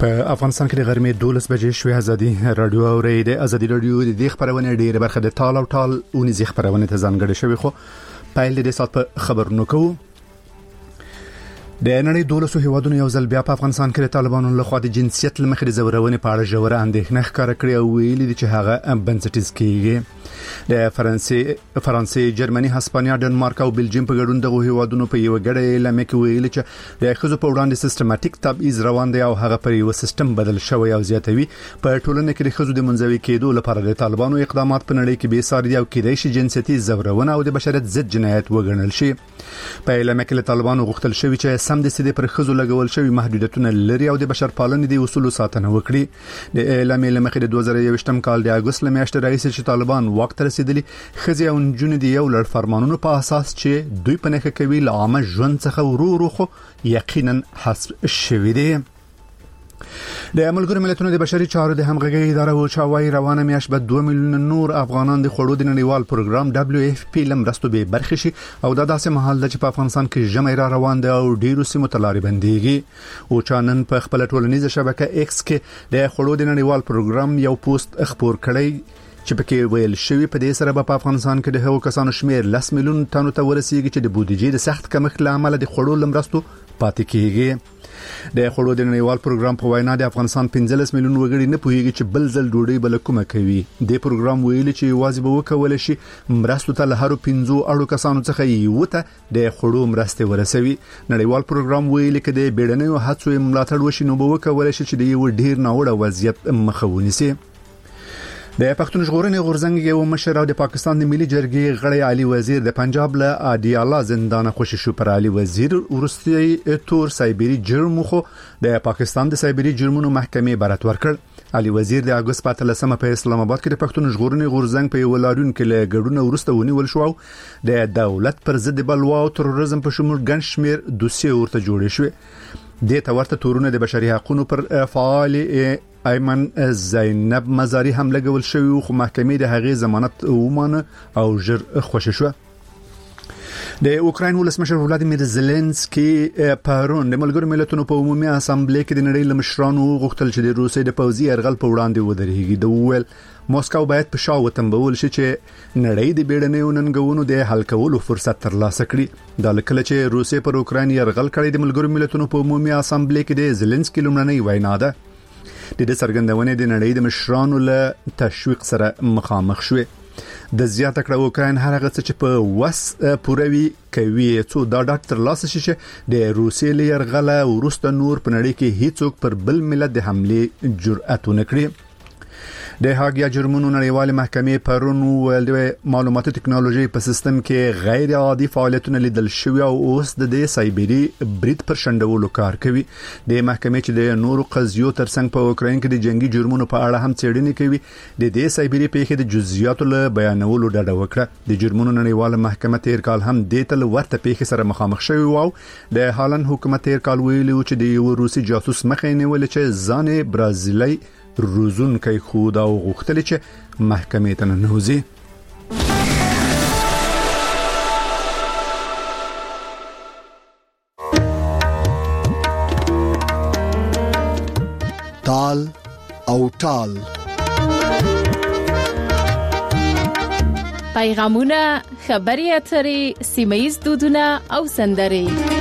په افغانستان کې د غرمې 12 بجې شوې ازادي رادیو اوري د ازادي رادیو د خبرونه ډیره برخه د ټال او ټال اونې خبرونه ته ځانګړې شوی خو پایل د سات په خبرونو کوو. د نړۍ 12 هیوادونو یو ځل بیا په افغانستان کې د طالبانو لخوا د جنسیت لمخې د زورونې په اړه ژوره اندېښنه ښکاره کړې او ویلي دي چې هغه بنسټیز کېږي. د فرانسې، جرمني، هسپانیا، ډنمارک او بلجیم په ګډون دغه هیوادونو په یو غړې اعلان کې ویلي چې د ښځو په وړاندې سیستماتیک تبعیض روان دی او هغه پر یو سیستم بدل شوی او زیاتوي په ټولنه کې د ښځو د منځوي کېدو لپاره د طالبانو اقدامات په نړۍ کې بې ساري او کېدای شي جنسیتي زورونه او د بشریت ضد جنایت وګڼل شي. په اعلان کې طالبانو غوښتل شوی چې سم د سیده پر ښځو لګول شوی محدودیتونه لري او د بشر پالنې د اصولو ساتنه وکړي. د اعلان لمخې د 2021 کال د اگست لمیاشتې راځي چې طالبان واک ته رسیدلی خزي او نجونې د یو لړ فرمانونو په اساس چې دوی په نخښه کوي له عامه ژوند څخه ورو خو یقینا حذف شوی دی. د ملګرو ملتونو د بشري چارو د همغږي اداره او چاوي روانه میاش به 2 میلیون نور افغانان د خړو د نړیوال پروګرام WFP لمرستو به برخه شي او دا داسې محل د چې په افغانستان کې جمع را روان دي او ډیرو سیمو ته لارې بنديږي. او چانن په خپل ټولنیزه شبکه X کې د خړو د نړیوال پروګرام یو پوسټ خبر کړی چې پکې ویل شوی په دې سره په افغانستان کې د هغو کسانو شمیر 10 میلیون تنو ته ورسیږي چې د بودیجې د سخت کمښت لامل د خړو لمرستو پاتې کیږي. د خړو د نړیوال پروګرام په وینا د افغانستان 15 میلیون وګړي نه پوهیږي چې بل ځل ډوډۍ بل کومه کوي. د پروګرام ویلي چې واجب وکول شي مرستو ته له هرو 15 اړو کسانو څخه یو ته د خړو مرسته ورسوي. نړیوال پروګرام ویلي چې د بیړنیو هڅو ملاتړ وشي نو به وکول شي چې د یو ډیر ناوړه وضعیت مخه ونیسي. د پښتون ژغورنې غورځنګ یو مشر او د پاکستان د ملي جرګې غړی علي وزیر د پنجاب له اډیالا زندان خوشی شو. پر علي وزیر ورستي تور سایبری جرم خو د پاکستان د سایبری جرمونو محکمې برات ورکړ. علي وزیر د اگست په 13 په اسلام آباد کې د پښتون ژغورنې غورځنګ په یو لاریون کې له ګډون ورسته ونیول شو. د دولت پر ضد بلوا او تروریزم په شمول ګڼ شمیر دوسیې ورته جوړې شوې. د تورته تورونه د بشري حقوقو پر فعال ایمن زینب مزاری هم لګول شوی خو محکمې د هغې ضمانت ومانه او ژر خوشی شو. د اوکراین ولسمشر ولادیمیر زيلنسکي پرون د ملګرو ملتونو په عمومي اسامبلې کې د نړۍ لمشرانو غوښتل چې د روسیې د پوځي يرغل په وړاندې ودرېږي. د ویل موسکو باید په شاو تنبول شي چې نړۍ د بیړنیو ننګونو د حل کولو فرصت ترلاسه کړي. دا لکه چې روسیې پر اوکراین يرغل کړی د ملګرو ملتونو په عمومي اسامبلې کې د زيلنسکي لومړنۍ وینا ده. د دې څرګندونې د نړۍ د مشرانو له تشویق سره مخامخ شوه. د زیاته کړه اوکراین هر هغه څه چې په وس پوروي کوي څو دا ډاکټر لاس شي چې د روسیې لرغله ورسته نور په نړۍ کې هیڅوک پر بل ملت د حمله جرأت ونکړي. د هاګیا جرمونو نړیوال محکمې پرون ول د معلوماتي ټکنالوژي په سیستم کې غیر عادي فعالیتونه لیدل شوی او اوس د سایبری برید پر شندولو کار کوي. د محکمې چې د نورو قضیو ترڅنګ په اوکراین کې د جنگي جرمونو په اړه هم څېړنې کوي د سایبری پیښې د جزئیاتو له بیانولو ډډه وکړه. د جرمونو نړیوال محکمه تیر کال هم د تل ورته پیښې سره مخامخ شوی او د هالند حکومت تیر کال ویلي چې د یو روسي جاسوس مخې نیول چې ځان برازیلي روزون کوي خود او غوښتل چې محکمې ته ننوځي. تال او ټال پیغامونه، خبري اترې، سیمه‌ییز دودونه او سندرې.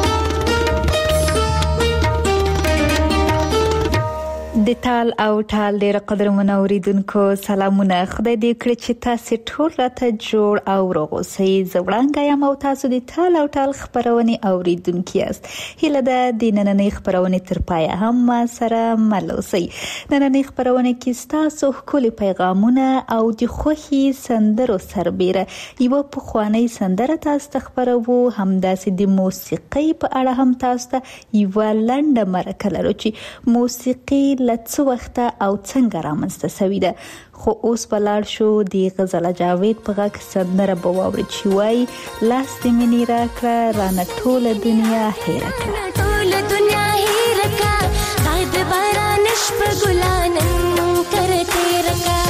د تال او ټال ډېر قدرمن اوریدونکو سلامونه. خدای دې کړي چې تاسو ټول راته جوړ او روغ اوسئ. زوړانګه یم او تاسو د تال او ټال خبرونه اوریدونکو یاست. هیله ده د نننۍ خبرونه تر پایه هم ما سره مل اوسئ. نننۍ خبرونه کې تاسو خپل پیغامونه او د خوخي سندرو سربېره یو په خواني سندره تاسو ته خبرو همداسې د موسیقۍ په اړه هم تاسو ته یو لنډه مرکه لرو چې موسیقي څو وخت او څنګه رامنځته شوې ده. خو اوس بلار شو د غزل جاوید په غږ سندره به واوري چې وای لاس دې منی را کړه رانه ټول دنیا هېره کړه. ټول دنیا هېره کړه غایب باران شپه ګلانن کرته رکا.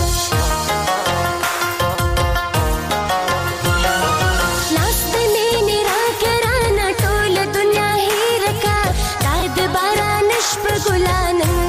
لاس دې منی را کړه رانه ټول دنیا هېره کړه غایب باران شپه ګلانن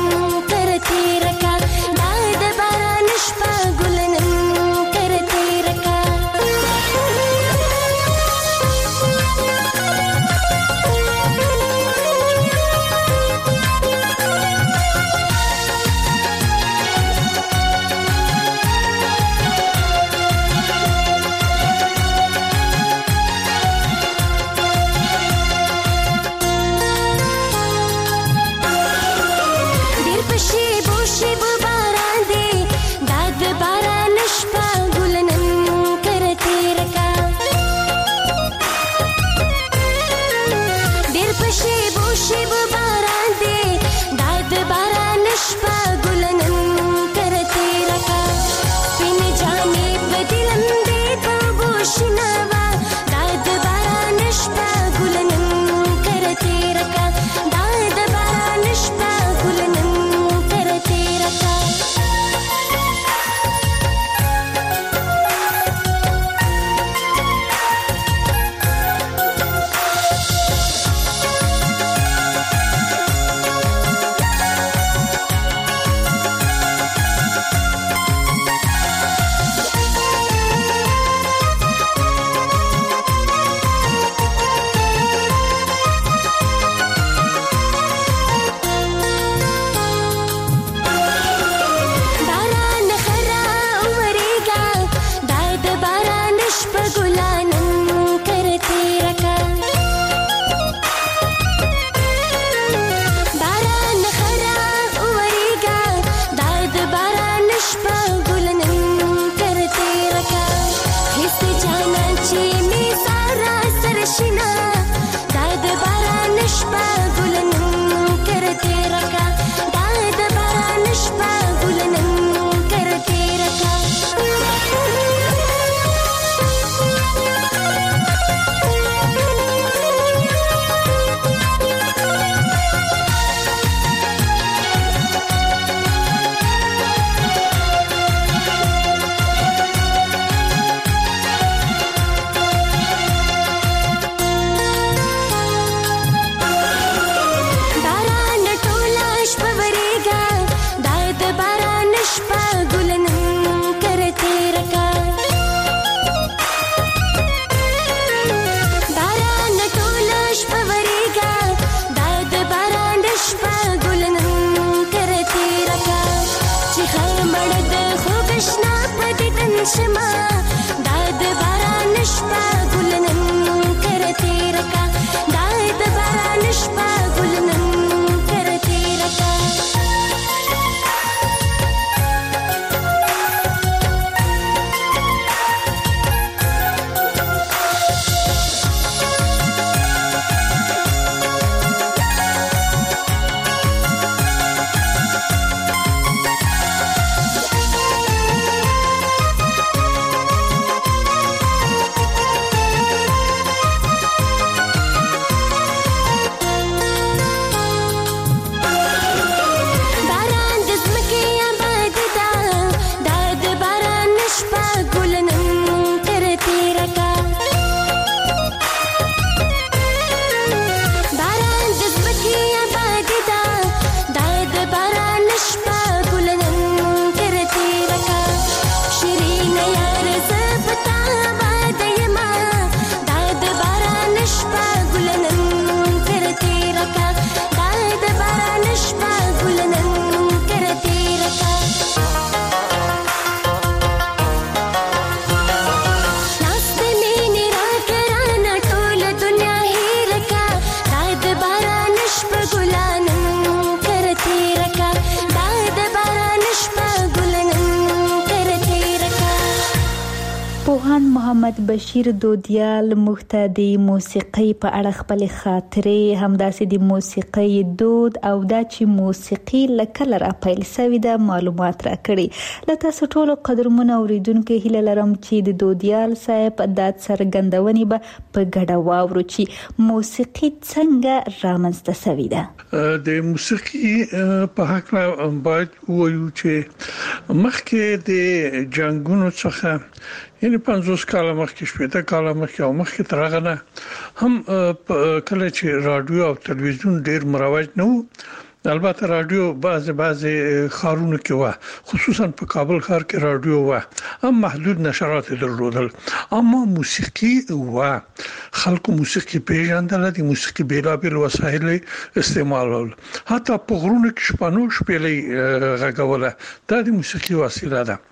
پوهاند محمد بشیر دودیال مخته د موسیقي په اړه خپل خاطرې همداسې د موسیقي دود او د چې موسیقي لکه را پیل سوي د معلومات را کړي لته سټولو قدرمن اوریدونکو هیله لرم چې د دودیال صاحب د څرګندونې به په ګډه واورو چې موسیقي څنګه رامنځته سوي ده. د موسیقي په حق باید وایو چې مخکې د جنگونو څخه یعنی 50 کال مخکې 60 کال مخکې او مخکې تر هغه نه هم کله چې رادیو او تلویزیون ډیر مروج نه وو. البته رادیو بعضی خارونو کې و خصوصا په کابل ښار کې رادیو و هم محدود نشرات درلودل اما موسیقي و خلکو موسیقي پیژندل دي موسیقي بیلابل وسایل استعمالول حتی په غرونو کې شپانو شپېلې غږوله دا د موسیقي وسیله ده.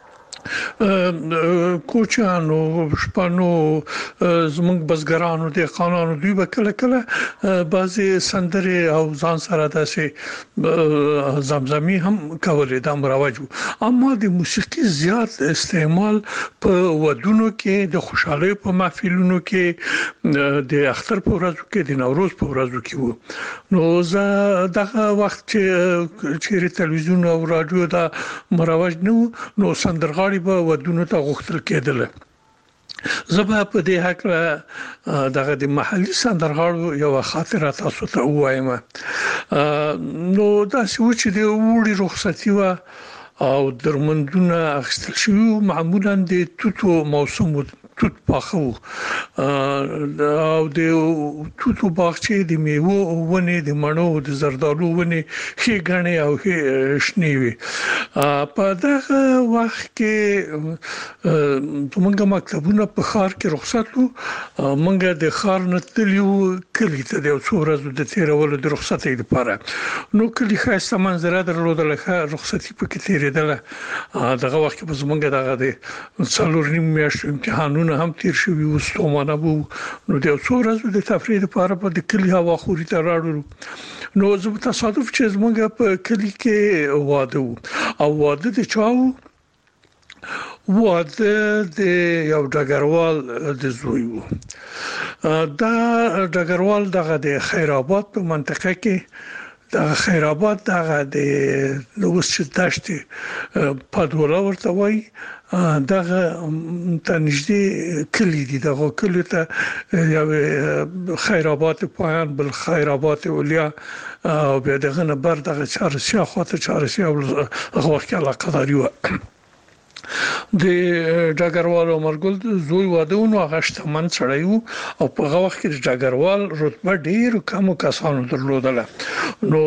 کوچانو شپانو زمونږ بزګرانو د قانونو دوی به کله بعضي سندري او ځان سره داسې زمزمي هم کولې د مروج اما د موسیقي زیات استعمال په ودونو کې د خوشحالۍ په محفلونو کې د اختر په ورځو کې د نوروز په ورځو کې وو. نو زه دغه وخت چې تلویزیون او رادیو دا مروج نه نو سندرغاړي به ودونو ته غوښتل کېدل. زبا په دې حق دغه د محلي سندرغاړو یو خاطره تاسو ته وایم. نو دا چې د وړي رخصتي و او درمندونه اخیستل شوی معمولا د توتو موسم توت پاخو او د توتو باغچې د میوه ونې د مڼو د زردالو ونې ښې غنې او ښې شنې وي. په دغه وخت کې موږ مکتبونه په ښار کې رخصت وو موږ د ښار نه تلو کلی ته د څو ورځې د تیرولو د رخصتۍ لپاره نو کلی خاصه منظره درلودل رخصتي پکې تیرېدله دغه وخت په زمونږ دغه د څلور نیم میاشتو امتحانونه هم تیر شوی وستومانه وو نو د څو ورځې د تفریح لپاره په د کلی هوا خوري ته راړو نو زه تصادف چې زمونږ په کلی کې واده وو او واده د چاو واده د یو ډګروال د زوی وو. دا ډګروال دغه د خیر آباد په منطقه کې د خیر آباد دغه د لوګس داشتي پدوله ورته وای دغه تنجدي کلی دي دغه کلی ته یو خیر آباد پایان بل خیر آباد اولیا او بیا دغه نه بر دغه چارسیا خاطر چارسیا هغه وخت علاقه داری و د ډګروال عمرګل زوی واده هغه شتمن سړی وو او په هغه وخت کې د ډګروال رتبه ډیر کم کسانو درلودله نو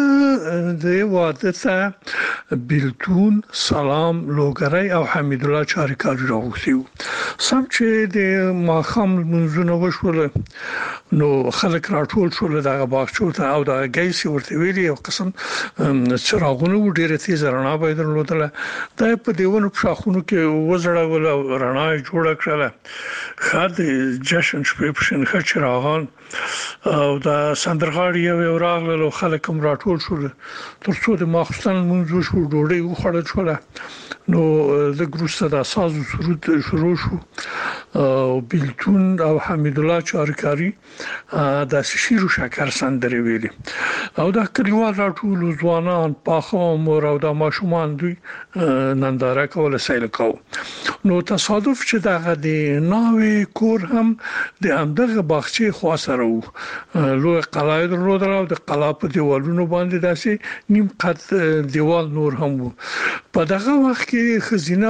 د واده ته بیلتون سلام لوګری او حمید الله چاریکاری راغوښتي سم چې د ماخام منځونه وشول نو خلک راټول شول دغه باغچو ته او دغه ګیسي ورته ویلي یو قسم چراغونه ډیره تیز رڼا به درلودله دا په دیونو شاخونو کې وزړول رڼا جوړه کړله خاط جشن شپې پښین خچراغان او دا سندرغاړي یو راغله خلک هم راټول شول ترڅو د ماخستان منځو شو ډوډۍ وخوړل شو نو د ګروسته د اساس سرود شروع شو او بیلتون او حمید الله چارکاری د شیرو شکر سندري ویلي او دا کلیوال راټول ځوانان پاخه مور او د ماشومان دوی ننداره کوله سیل کو نو تصادف چې دغه د ناوې کور هم د همدغه باغچې خوا سره وو لوی قلعه درلودل او د قلعه په دیوالونو باندې داسې نیم قد دیوال نور هم وو. په دغه وخت کې خزینه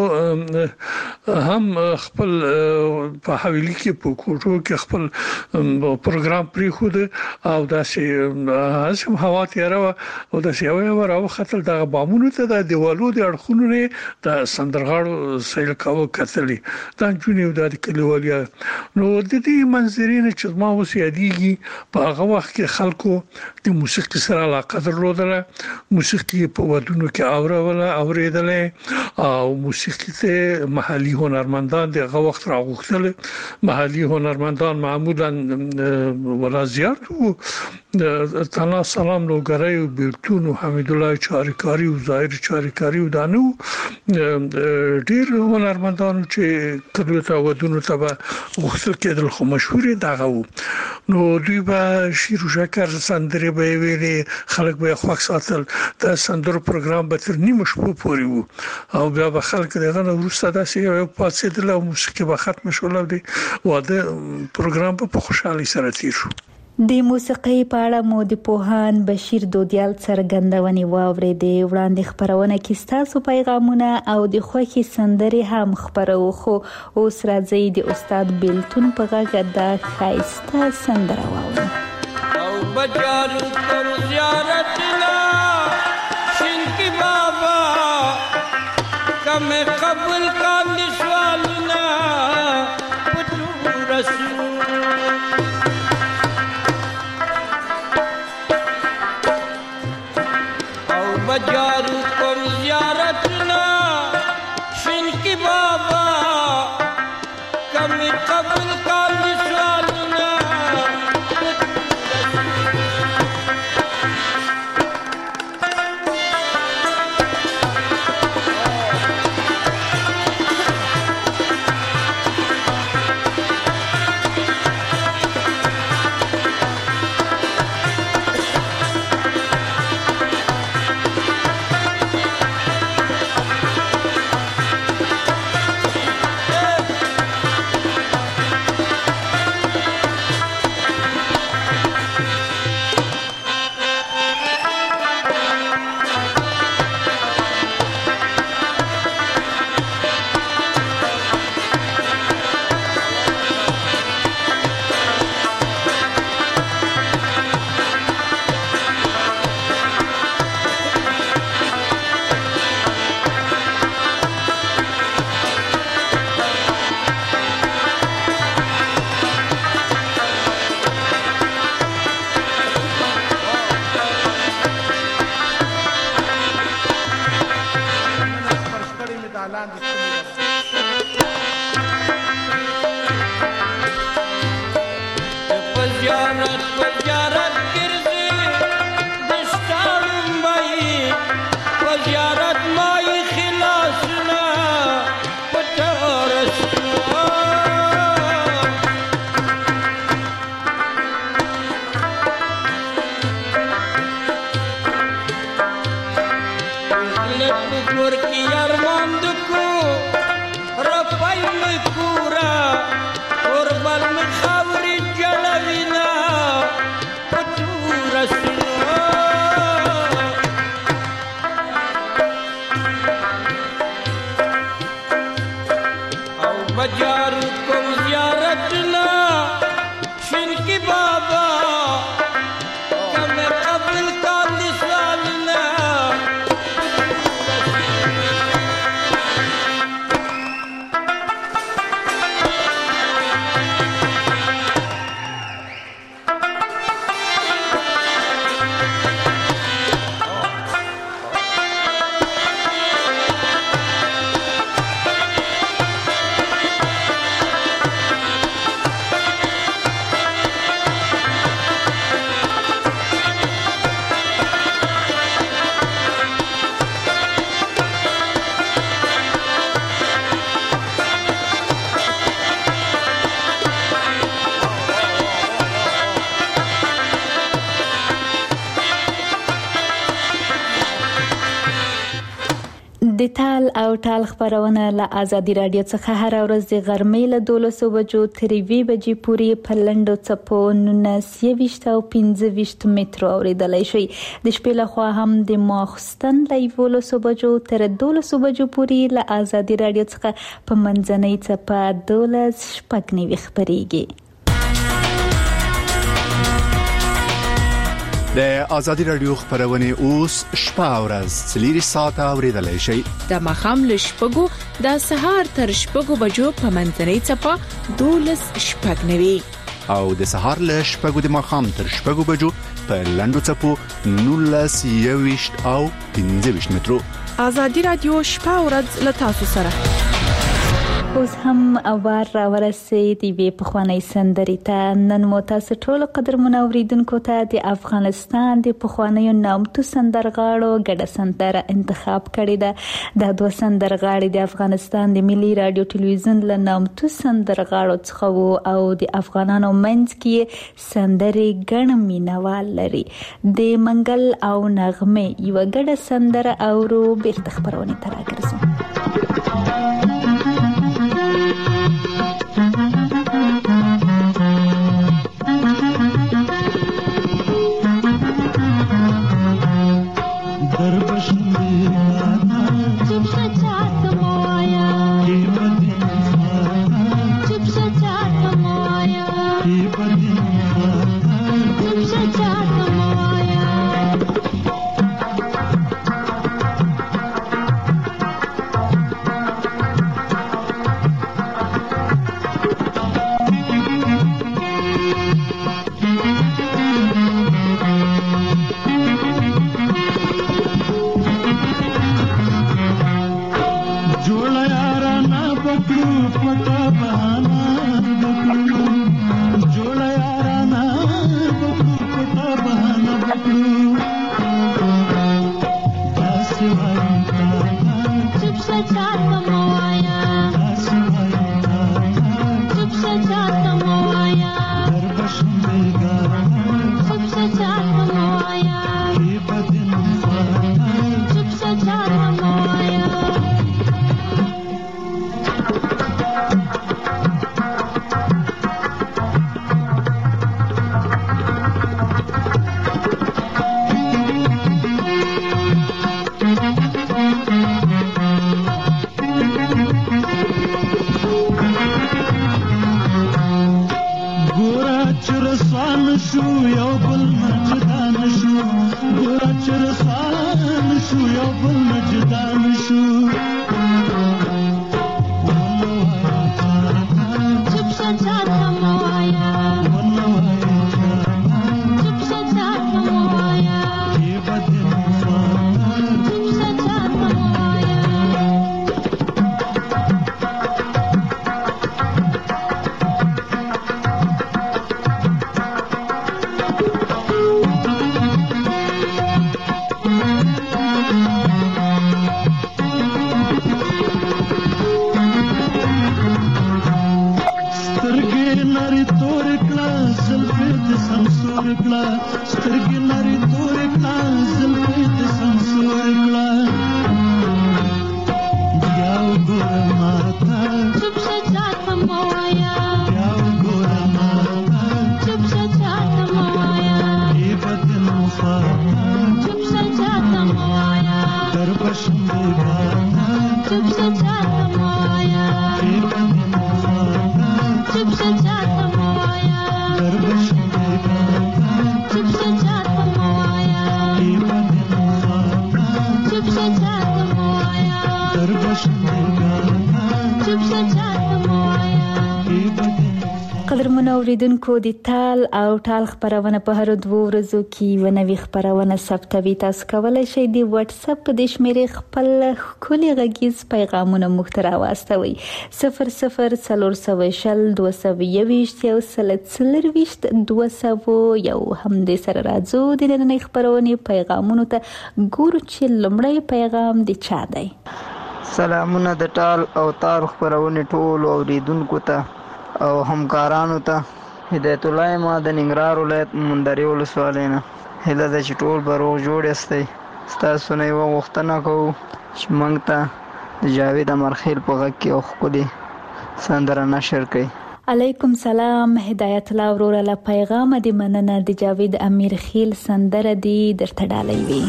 وو هم خپل په حویلی کې په کوټو کې خپل پروګرام پری خو او داسې هم هوا تیاره او داسې یو راو خطر دغه بامونو ته د دیوالو د اړخونو نه د سندرغاړو سیل کاوه کتلی دا جونیو د کلیوالیا نو د دې منظرې نه چې ما اوس یادېږي په هغه وخت کې خلکو د موسیقي سره علاقه درلودله موسیقي په ودونو کې اوریدله او موسیقي ته محلي هنرمندان دغه وخت وخت راغوښتل محلي هنرمندان معمولا ولازیات او تنا سلام لوګری او بیلتون او حمید الله چاریکاری او ظاهر چاریکاری او دانو ډیر هنرمندان چې کله تا ودونو ته وختل کېدل خو مشهور دغه نو دوی به شیر و شکر سندري به ویلي خلک به خوښ ساتل دا سندرو پروګرام به تر نیمه شپه پورې وو او بیا به خلک دغه وروسته داسې یو پاتېدل او موسیقي به ختم شول او د واده پروګرام په خوشحالي سره تیر شو. د موسیقۍ په اړه مو د پوهان بشیر دودیال څرګندونې واورېدې. وړاندې خبرونه کې ستاسو پیغامونه او د خوښي سندرې هم خبرو خو اوس راځي د استاد بیلتون په غږ د ښایسته سندره واورو. او بجارو تر زیارت لا شین کی بابا کم قبول کام سوالنا پتو رسول بجارو کم زیارتنا شن کی بابا کمی قبل کامی سوالنا د تال او ټال خبرونه له آزادي رادیو څخه هر ورځ د غرمې له 12 بجو تر 2 بجې پورې په لنډو څپو 19 او 15 مترو اوریدلای شي. د شپې له خوا هم د ماخستن له 12 بجو تر 12 بجو پورې له آزادي رادیو څخه په منځنۍ څپه 12 شپږ خبريږي. د آزادي رادیو خبرونه اوس شپه ورځ 3 ساعته اوریدلای شي. د مخام لشپګو د سهار تر شپګو بجو په منځنۍ څپه 12 شپږ او د سهار لشپګو د مخام تر شپګو بجو په لنډو څپو 19 او 15 مترو. آزادي رادیو شپه ورځ له تاسو سره. اوس هم اوار را ورسید دی په خوانی سندري ته. نن مو تاسو ټول قدرمن اوریدونکو ته د افغانستان د پخوانی نامتو سندرغاړو ګډه سندره انتخاب کړې ده. د دوه سندرغاړي د افغانستان د ملي رادیو ټلویزیون له نامتو سندرغاړو څخه وو او د افغانانو منځ کې سندري ګڼ مینوال لري. د منګل او نغمه یو ګډه سندره اورو بیرته خبرونه تر راګرځو. اوریدونکو د تال او ټال خبرونه په هر دوه ورځو کې ونوي خبرونه ثبتوي. تاسو کولای شئ د واتس اپ د شمیرې خپل کلی غږیز پیغامونه مخترا واستوي 0040 220 یو سلسله 200 یو هم د سره راځو د نن خبرونه پیغامونه ته ګورو چې لمړی پیغام د چا دی. سلامونه د ټال او تار خبرونه ټول اوریدونکو ته او همکارانو ته. هدایت الله ما د ننګرهار ولایت مندري ولسوالۍ نه هله د چټول بروغ جوړ استي تاسو نه یو وختونه کوو چې موږ ته د جاوید امرخیل په غږ کې او خپل سندره نشر کړي. علیکم سلام هدایت الله وروره له پیغام د مننه د جاوید امرخیل سندره دی درته ډالۍ وي.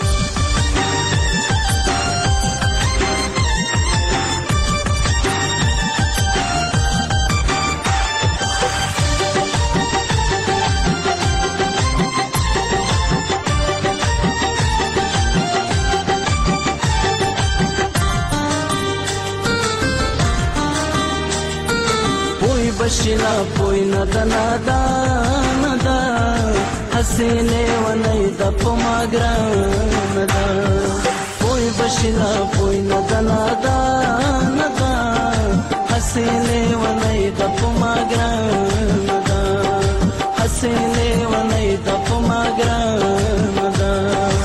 بشنا پوی ندا ندا ندا حسینه ونی د پماګران ندا پوی بشنا پوی ندا ندا ندا د پما ګران دا حسینه ونی د پما ګران دا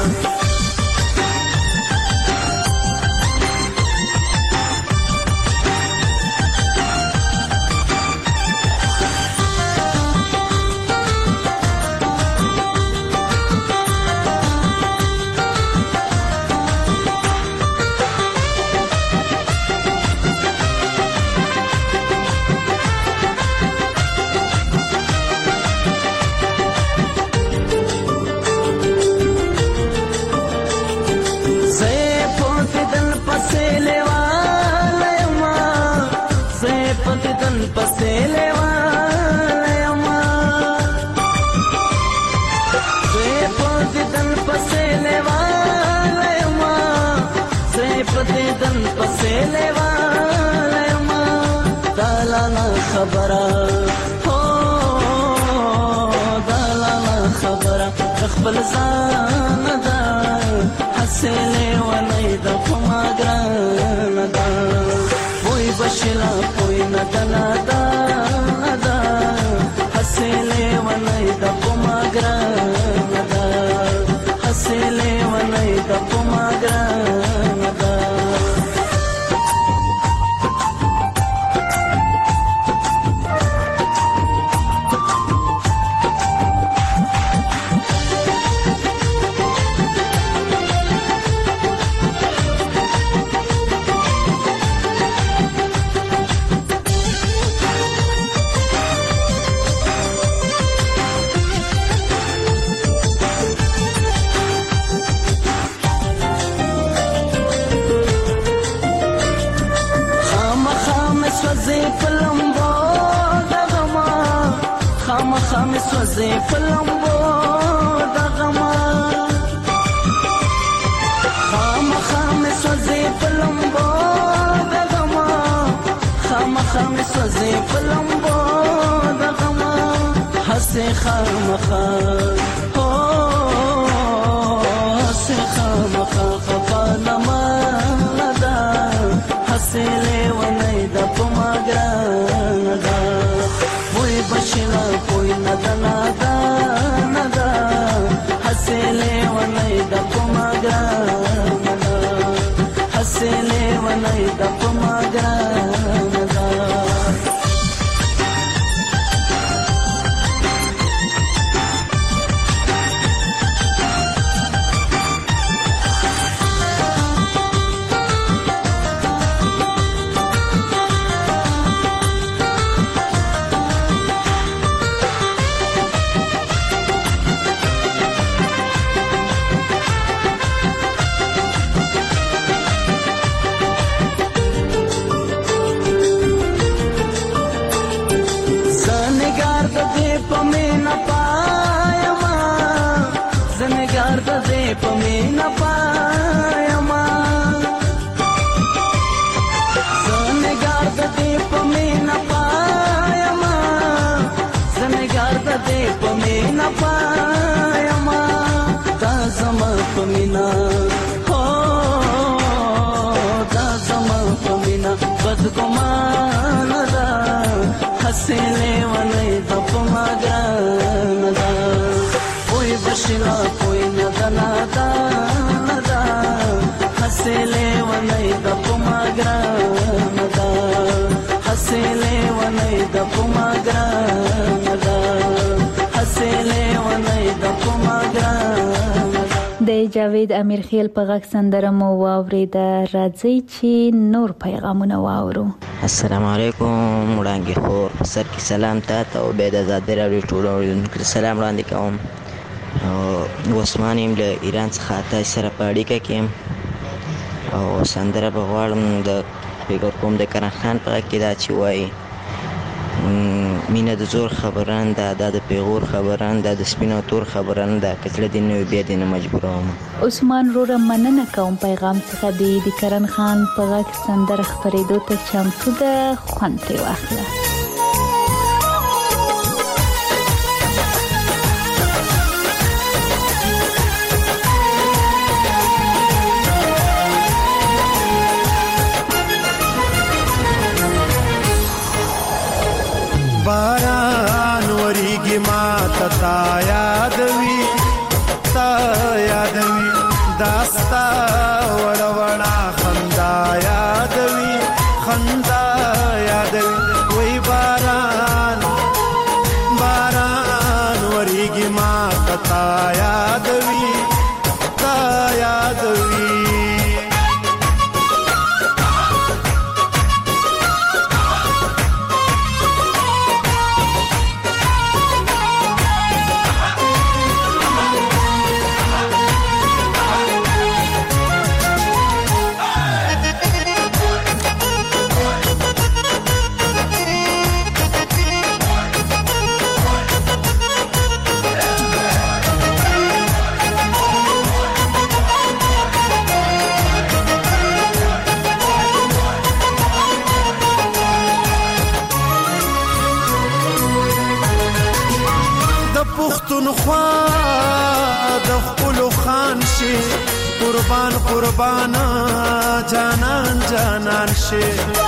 خبره هو دلاله خبره خپل ځان دا حسله ونی د پما ګران دا وای بشلا کوئی نه دا دا حسله ونی د پما ګران دا حسله ونی د پما ګران دا سوزي فلمبو دغما خام سوزي فلمبو دغما خام سوزي فلمبو دغما حسي خام هو حسي خام خفانما لدا حسي لوني د پما ګران دا وای بشلا کوئی ندا ندا حسله ونی د پما ګران دا حسله ونی د پما ګران دا پمینا پایما زنګار د دې پمینا پایما زنګار د دې پمینا پایما دا زما پمینا هو دا زما پمینا بد ګمان دا حسله ونی د پما ګران دا وای بشلا کوئی ندا حسله ونی د پما ګران دا حسله ونی د پما ګران دا حسله ونی د پما ګران د جاوید امیر خیل په غږ سندره مو واورید راځي چې نور پیغامونه واورو. السلام علیکم وړاندې خور سر کی سلام تاسو او به د آزاد راډیو ټولو سلام وړاندې کوم. وسمان یم له ایران څخه تاسو سره په اړیکه کې او سندره به غواړم د فکر کوم د کرن خان په غږ کې دا چې وایي مینه د زور خبران ده د پیغور خبران ده د سپینو تور خبران ده کله دین نو بیا دین مجبوروم. عثمان رور مننه کوم پیغام څخه د کرن خان په غږ سندره خبرېدو ته چمتو ده خوند ترې واخله. تا یادوي داستا وړه وړه خندا یادوي وای باران وریږي ما تا یادوي قربان جانان شي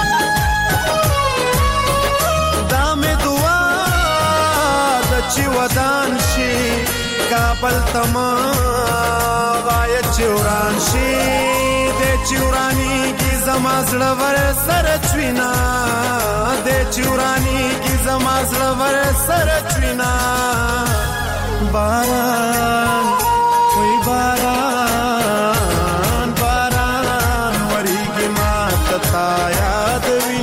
دا مې دعا د چې ودان شي کابل تما غایت چوران شي د چورانی کی زما زړه ور سره چوینا د چورانی کی زما زړه ور سره چوینا باران وای باران وریږي ما تا یادوي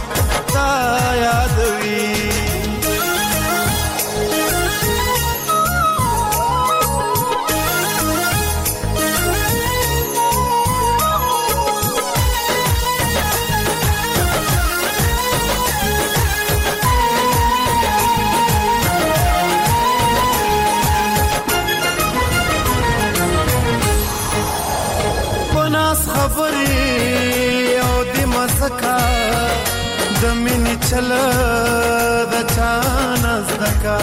د مینې چل د چانه زدکا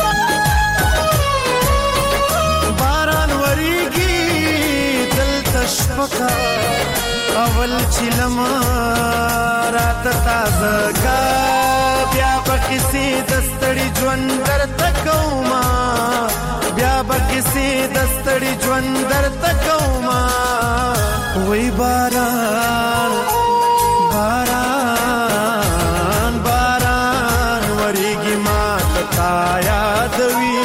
باران وریږي دلته شپکا اول چې لمه راته تازه کا بیا به کیسې د ستړي ژوند درته کومه وای باران وریږي ما تا یادوي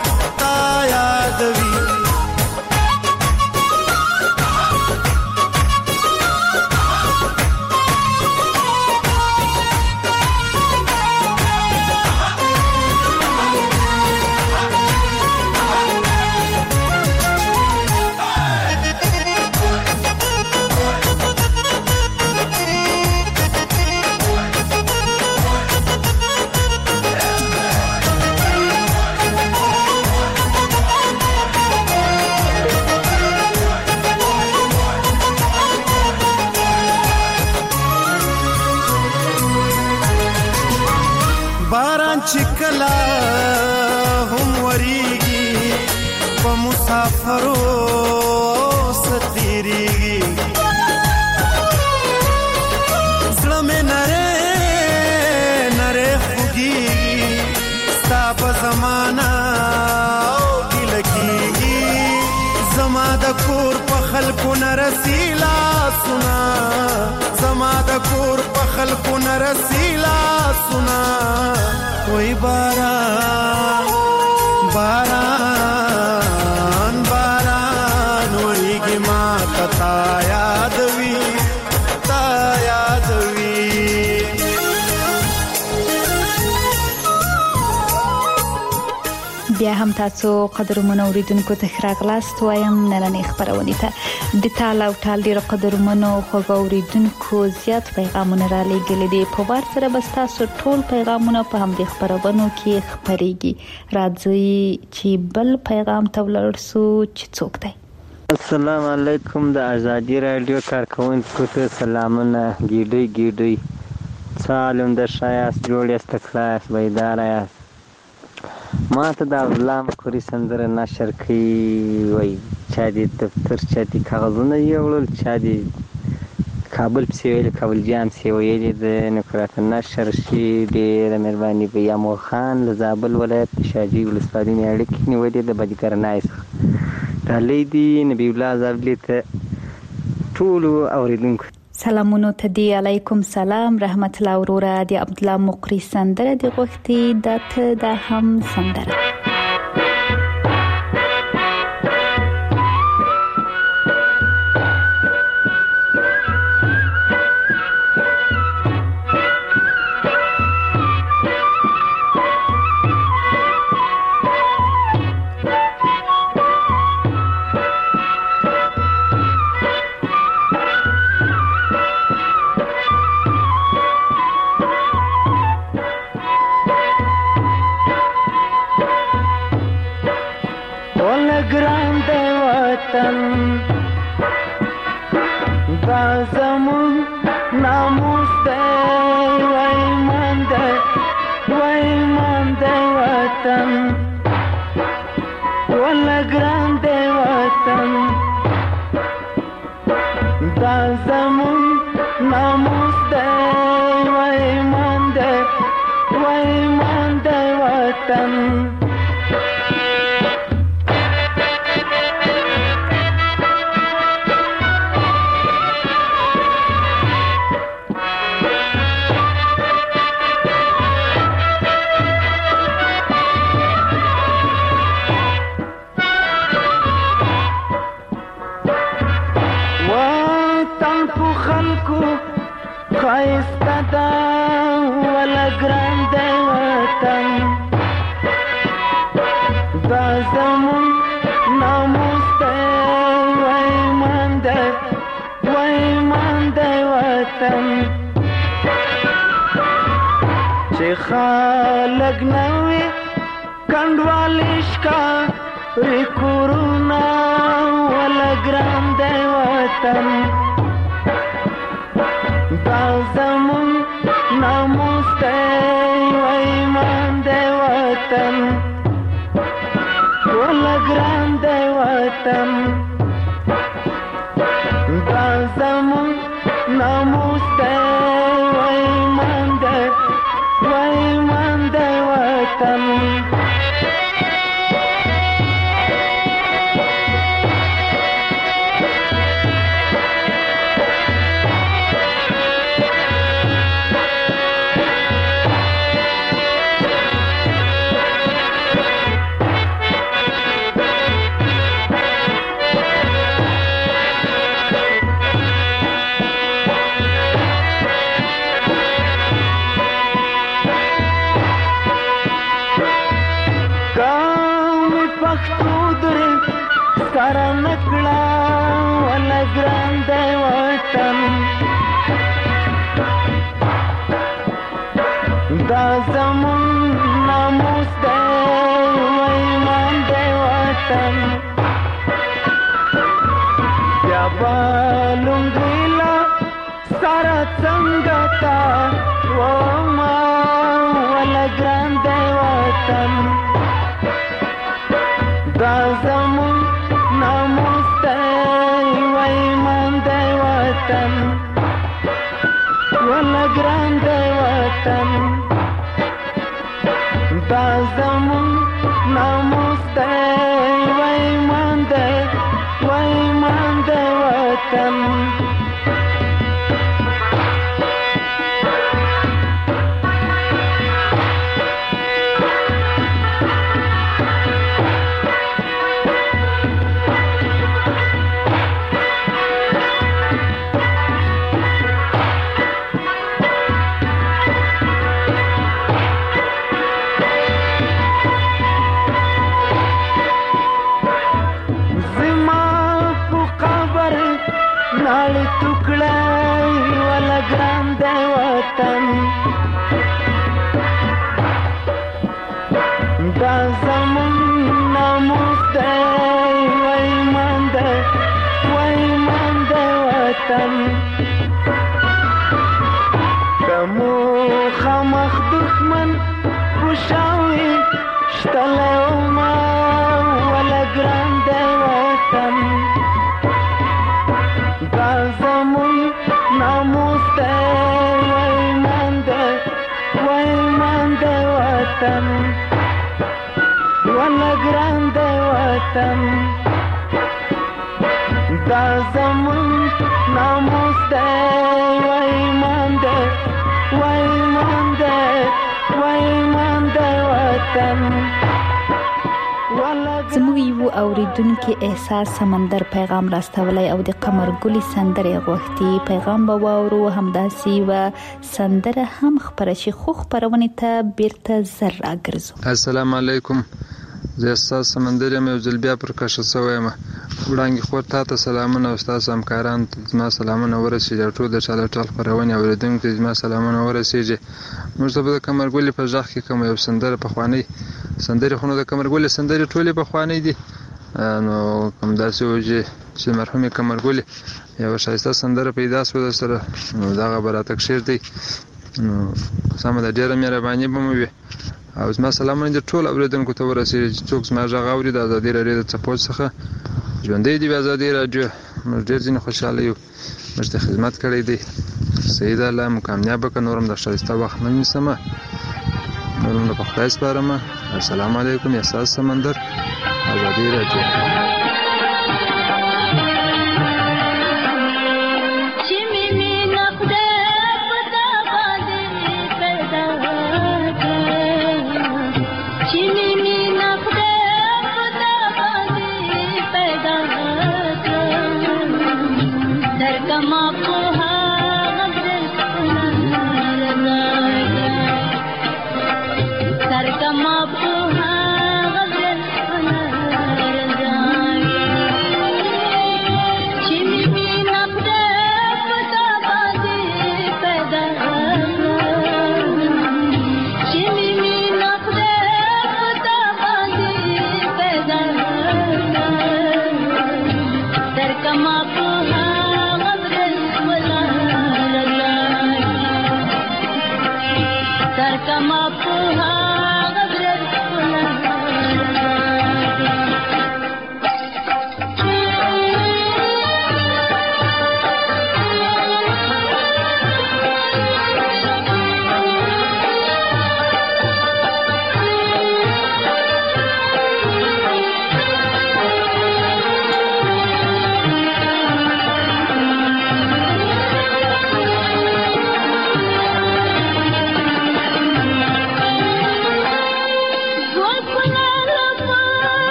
چکلا هم وریږي په مسافرو ستیریږي زړه مې نره خوږیږي ستا په زمانه او ګیله کېږي زما د کور په خلکو نه رسي لاسونه وای باران وریږي ما تا یادوي بیا هم تاسو قدرمنو اوریدونکو ته راغلاست وایم نننې خبرونه ته د تال او ټال ډیر قدرمنو خو اوریدونکو زیات پیغامونه را لېږلي دي په وار سره بس تاسو ټول پیغامونه په هم د خبرونو کې خبريږي راځي چې بل پیغام تولرسو چې څوک دی. السلام علیکم د ازادي رادیو کارکونکو ته سلامونه ګیډي سلام د شایست جوړ است کلاس بیدار است ما ته د غلام خوري سندره نشر کی وای چا دې دفتر چا دې کاغذونه یوړل چا دې کابل پسې ویلي، کابل جام پسې ویلي، د نکرات النشر شي ډېره مهرباني به یامو خان له زابل ولایت د شاجوی ولسوالۍ نه اړیکې نیولې د بدګرنای څخه ډالۍ دي نبی الله زابلي ته ټولو اورېدونکو. سلامونو ته دی، علیکم سلام، رحمت الله وروره. د عبد الله مقری سندره د غوښتي د ته د هم سندره. خالق نوی کندوالیش کا ریکورونا ولا ګران دی وطن دا زمون ناموس دی و ایمان دی وطن ولا ګران دی وطن دا زمون ناموس دی و ایمان دی وایمان دی وطن سره نکړه ولا ګران دی وطن دا زمون ناموس دی و ایمان دی وطن بیا به لونګیلا سره څنګه تا وما ولا ګران دی وطن دا زمون ناموس دی و ایمان دی وطن ولا ګران دی وطن دا زمون ناموس دی و ایمان دی وطن ناړې ټوکړه ولا ګران دی وطن دا زمون ناموس دی و ایمان دی وطن که مو خامخ دښمن خوشاوي شتلی وما ولا ګران دی وطن دا زمون وطن ولا ګران دی وطن دا زمون ناموس دی وای ایمان دی وای ایمان دی وای ایمان دی وطن زموږ یو اوریدونکو احساس سمندر پیغام راستولای او د قمرګلی سندره غوښتي پیغام به واورو همداسي و سندره هم خبره شي خو خبرونه ته بیرته زر راګرځو. السلام علیکم زه احساس سمندر یم یو ځل بیا پر کښه سویم وړاندې خو ته سلامونه استاد همکاران زما سلامونه ورسېږي ټول د چاله ټول خبرونه اوریدونکو زما سلامونه ورسېږي موږ د قمرګلی په ځخ کې کوم یو سندره په خواني سندره خو د قمرګلی سندره ټوله په خواني دي نو کوم داسې وږي چې مرحوم قمرګلی یو شایسته سندره پیدا شو سره نو دا خبره تکشیر دی نو سم د ډیره مهرباني به مو وي او زما سلامونه د ټول اوریدونکو ته ورسېږي چې څوک زما غږ اوري د ازادي راډیو د سپورټ څخه ژوندۍ دی ازادي راډیو موږ ډیر ځینې خوشاله یو موږ ته خدمت کړی دی سید الله مو کامیاب کړه نورم د شایسته وخت نه نیسمه نورم په خدای سپارم السلام علیکم احساس سمندر ازادي راډیو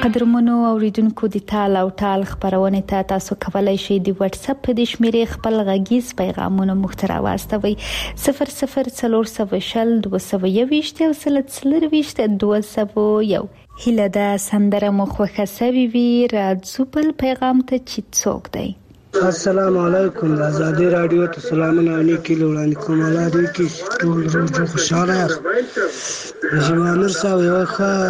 قدرمنو اوریدونکو د تال او ټال خبرونه ته تاسو کولای شئ د واتس اپ په د شمیرې خپل غږیز پیغامونه مخترا واستوي 00420 221 هله دا سندره مخوخه سوي وی راځو بل پیغام ته چې څوک دی. السلام علیکم. آزادی رادیو ته سلامونه علیکم وړاندې کوم. الله دې کې ټول روز خوشاله یاست. ژوندر صاحب یو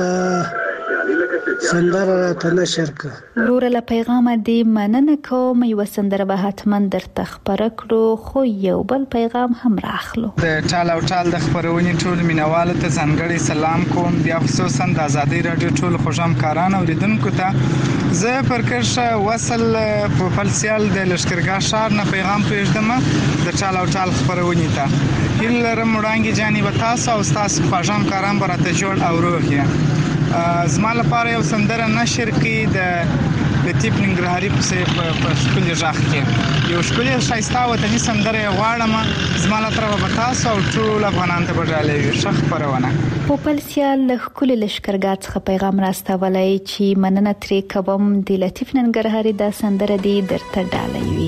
سندره ته نشر کړه. ورور له پیغام دې مننه کوم. یو سندره به حتما درته خبره کړو خو یو بل پیغام هم راخلو. د ټال او ټال د خبرونې ټول مینوالو ته ځانګړي سلام کوم. بیا خصوصا د آزادی رادیو ټول خوشم کاران اوریدونکو ته زه پرکش وصل په فلسیال د لشکرګاه شهر نه پیغام پېژدم د ټال او ټال خبرونې ته. هیله رمړانګي جاني وتاس او تاسو خوشم کاران برته جوړ او روحیه زما لپاره یو سندره نشر کی د لطیف ننګرهاري په خپل ځخ کې یو شکل شایسته وطني سندره غواړم. زما لپاره تاسو او ټول افغانان ته بجاله وي شخ پرونه په پلسیال له خپل لشکرګاه څخه پیغام راستولای چې مننه ترې کوم د لطیف ننګرهاري د سندره دی درته ډالې وي.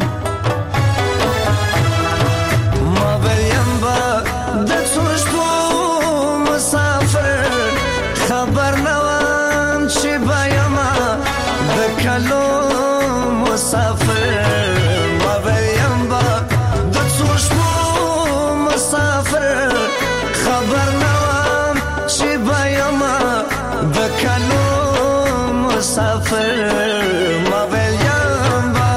ما بیم با د څوشتو مسافر خبر نوام چې بایم د کلو مسافر. ما بیم با د څوشتو مسافر خبر نوام چې بایم د کلو مسافر. ما بیم با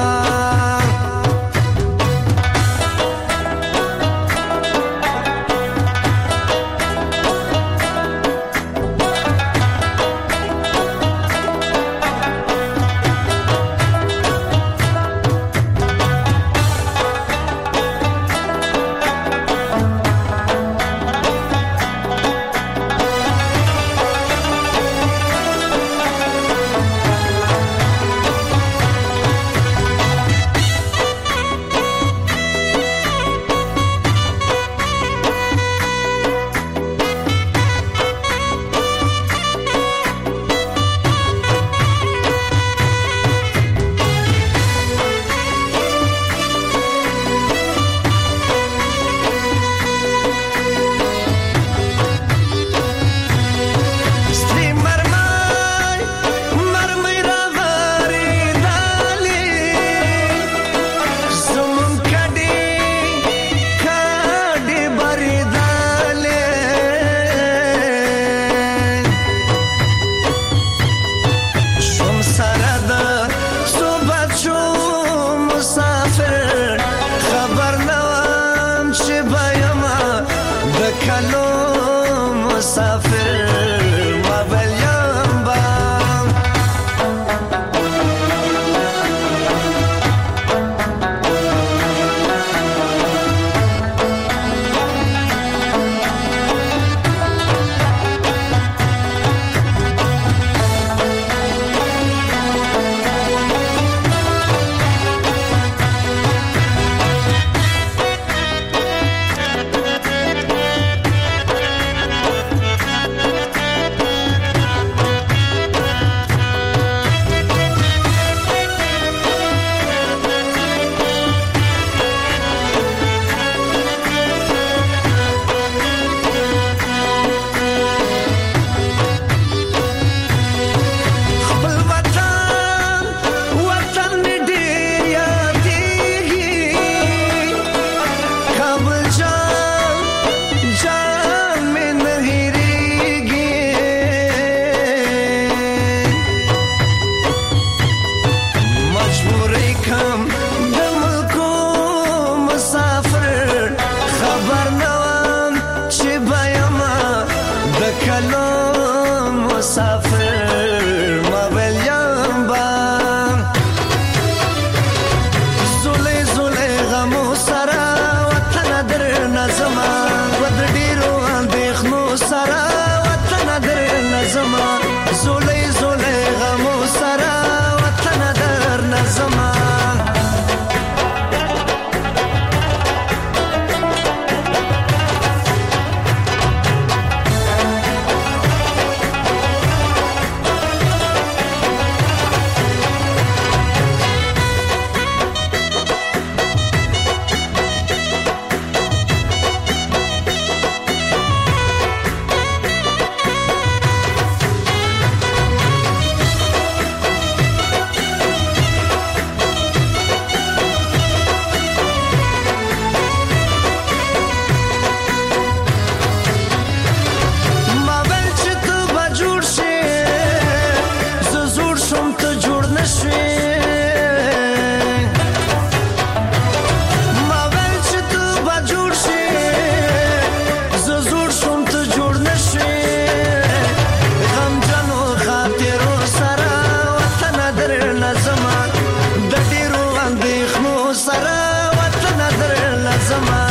شما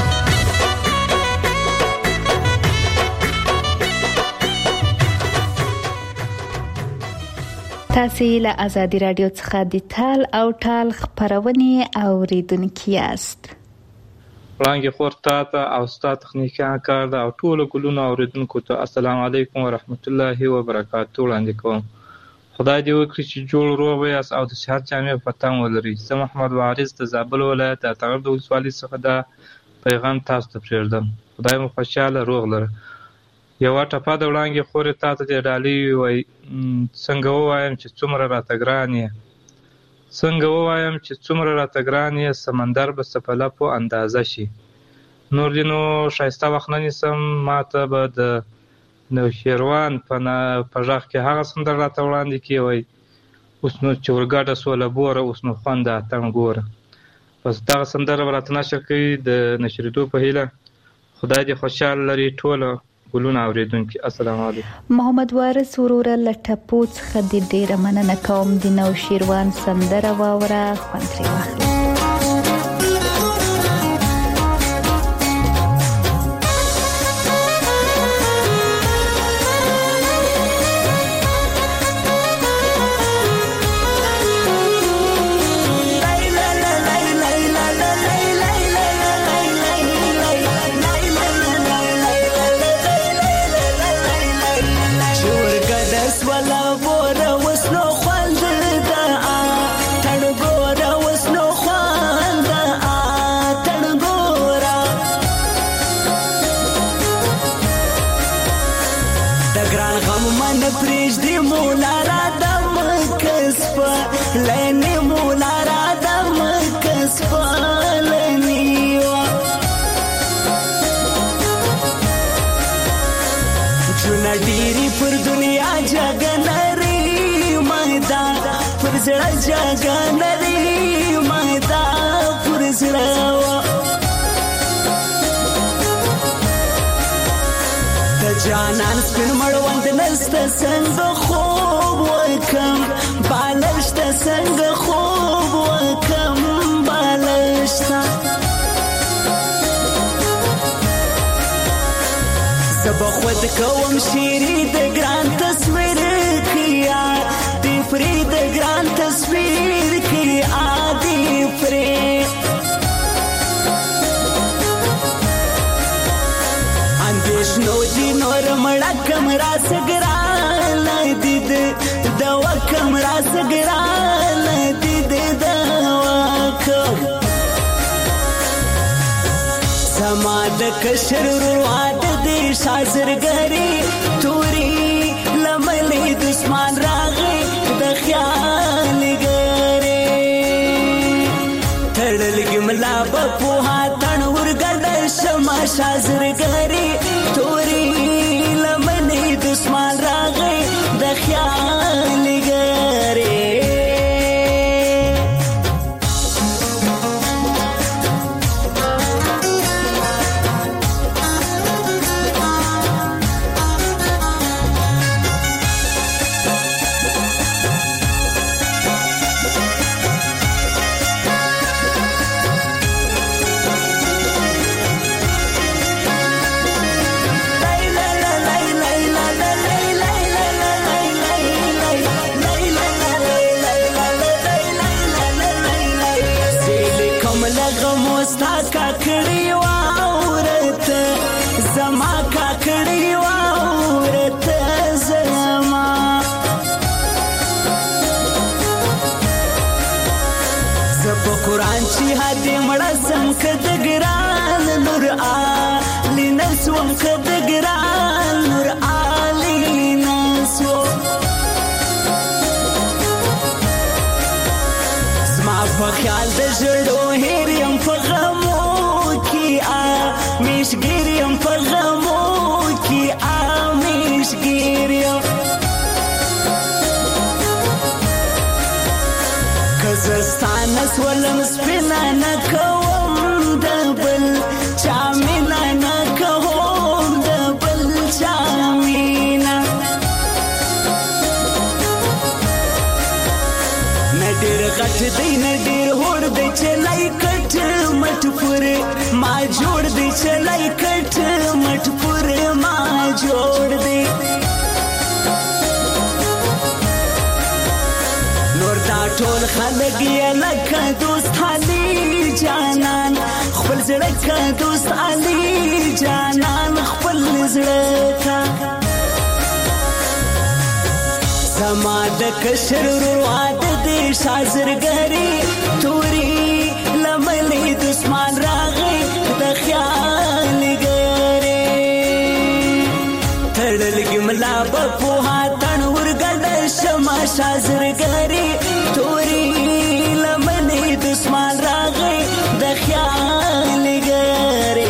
تاسو له آزادي رادیو څخه د تال او ټال خبرونه اوریدونکو یاست. وړاندې خورته او ستاسو تخنیکي کار دا او ټول ګلونو اوریدونکو ته السلام علیکم ورحمت الله وبرکاته وړاندې کوم. خدای دې وکړي چې جوړ روغ یاست او د صحت جامع پتن ولري. زه محمد وارث د زابل ولایت اتغر د ولسوالۍ څخه دا پیغام تاسو ته پرېږدم. خدای مو خوشاله روغ لره. یو ټپه د وړاندې خورې تاسو ته ډالۍ وای څنګه وایم چې څومره راته ګران یې څنګه وایم چې څومره راته ګران یې سمندر به سپله په اندازه شي. نور دې نو ښایسته وخت نه نیسم ماته به د نوشیروان په غږ کې هغه سندره راته وړاندې کې وای اوس نو چې ورګډه سوله بوره اوس نو خوند د اتڼ ګوره. بس دغه سندره به راته نشر کوي د نشرېدو په هیله. خدای دې خوشحال لري ټوله ګلونه اوریدونکي. السلام علیکم. محمد وارث وروره لټپو څخه د ډیره مننه کوم د نوشیروان سندره واوره خوند ترې واخلئ. ډیری پر دنیا جګنری مایدا پر زړه جګنری مایدا پر زړه د جانان سپین مړوند نست څنګه خوب وکم بالشت څنګه خوب وکم بالشت سبا خود کوم شیری د ګران تصویر کیا دی فری د ګران تصویر کیا دی فری اندیش نو دی نور مړه کمرا سګران دید دوا کمرا سګران دید دوا کوم سما د کشر رواد دی شازرګری توري لملې دشمن راغی د خیال ګری تړل ګملا په هاتن ورګد شما شازرګری توري لملې دشمن راغی د خیال ګری قرآن چی هدی مړسم کد ګران نور علی نسوم کد ګران نور علی نسو زما په خیال د ژړو هریم په غمو کې میشګریم په غمو کې میشګریم زستان سولم سپینا نکوم دبل چامینا نکوم دبل چامینا نډیر غټ دی نډیر هور دی چلای کټ مټ پورې ما جوړ دی چلای کټ مټ پورې ما جوړ دی نور دا ټول خلک یې لکه دوست علي جانان خپل زړه کا دوست علي جانان خپل زړه کا زما د کشر رواد دې شازرګری توري لملې دسمان راغی د خیال ګره تړل ګملا په هاتن ورګل شمع شازرګری توري لملې دسمان راغی د خیال ګره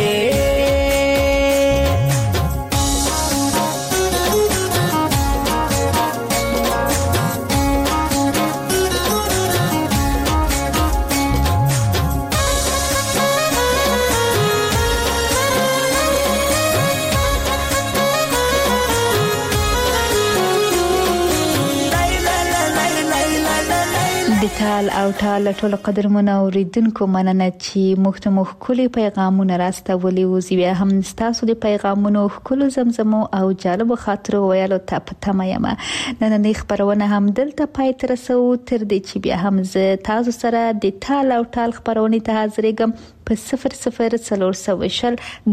ټال او ټال ټول قدرمن اوریدونکو مننه چې مختمخ کلی پیغامونه راستولي وزي هم تاسو د پیغامونو خلو زمزمو او جالب خاطر ویلو ته پته یم نن خبرونه هم دلته پای تر سو تر دې چې بیا هم ز تاسو سره د ټال او ټال خبرونه ته حاضرېږم په 00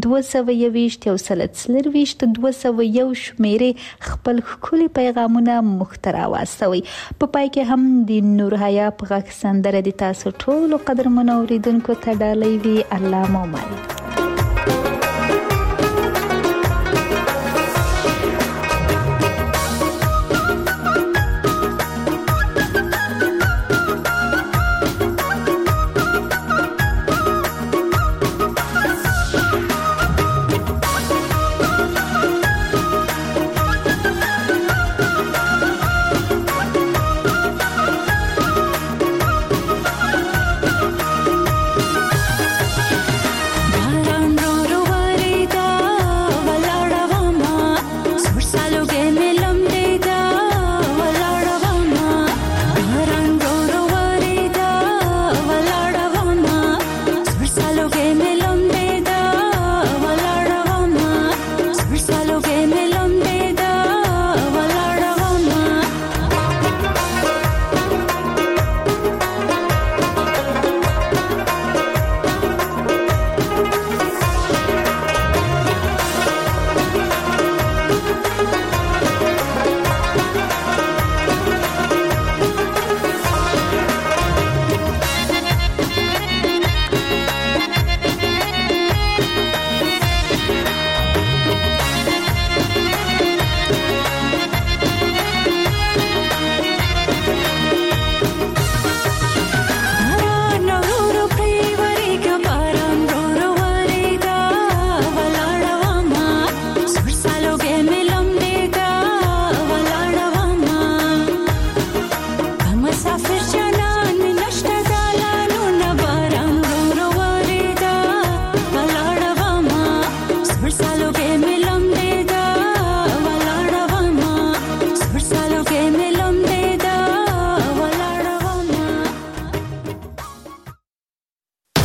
221 شمیرې خپل خولي پیغامونه مخترا واستوي په پای کې هم د نور حیا په غږ سندره د تاسو ټول قدرمن اوریدونکو ته ډالۍ وی الله مو مل